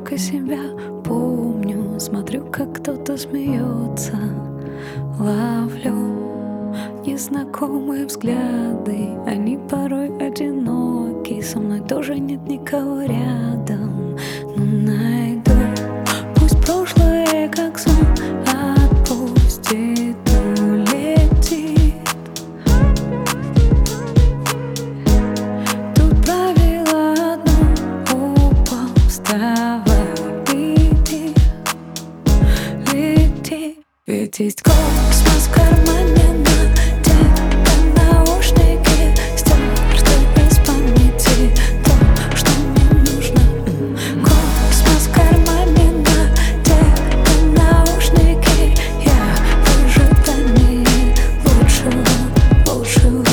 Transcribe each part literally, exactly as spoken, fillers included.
только себя помню. Смотрю, как кто-то смеется, ловлю незнакомые взгляды. Они порой одиноки, со мной тоже нет никого рядом. Но найду, пусть прошлое как сон отпустит, улетит. Тут правило одно: упал, вставай, иди, лети. Ведь есть космос в кармане, надето наушники, стерты из памяти то, что мне нужно. Космос в кармане, надето наушники, я в ожидании лучшего, лучшего.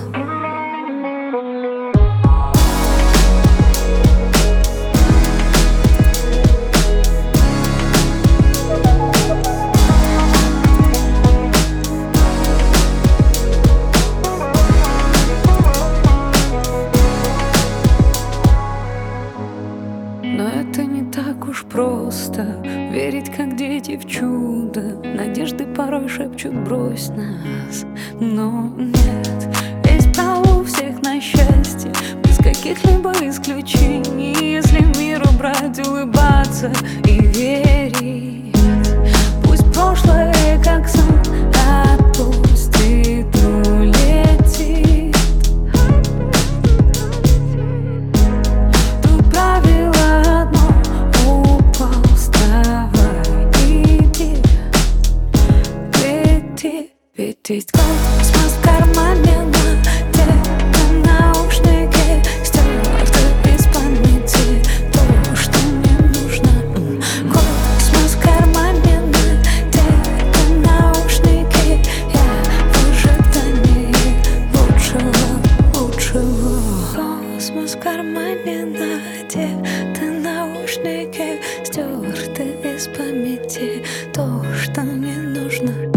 Но это не так уж просто верить, как дети, в чудо. Надежды порой шепчут: брось нас. Но нет, есть право у всех на счастье, без каких-либо исключений. Если миру брать, улыбаться и верить. Пусть прошлое как сон отпустит, улетит. Тут правило одно: упал, вставай, иди, лети. Ведь есть космос в кармане, надето наушники, стерты из памяти то, что мне нужно. Космос в кармане, надето наушники, я в ожидании лучшего, лучшего. Космос в кармане, надето наушники, стерты из памяти то, что мне нужно.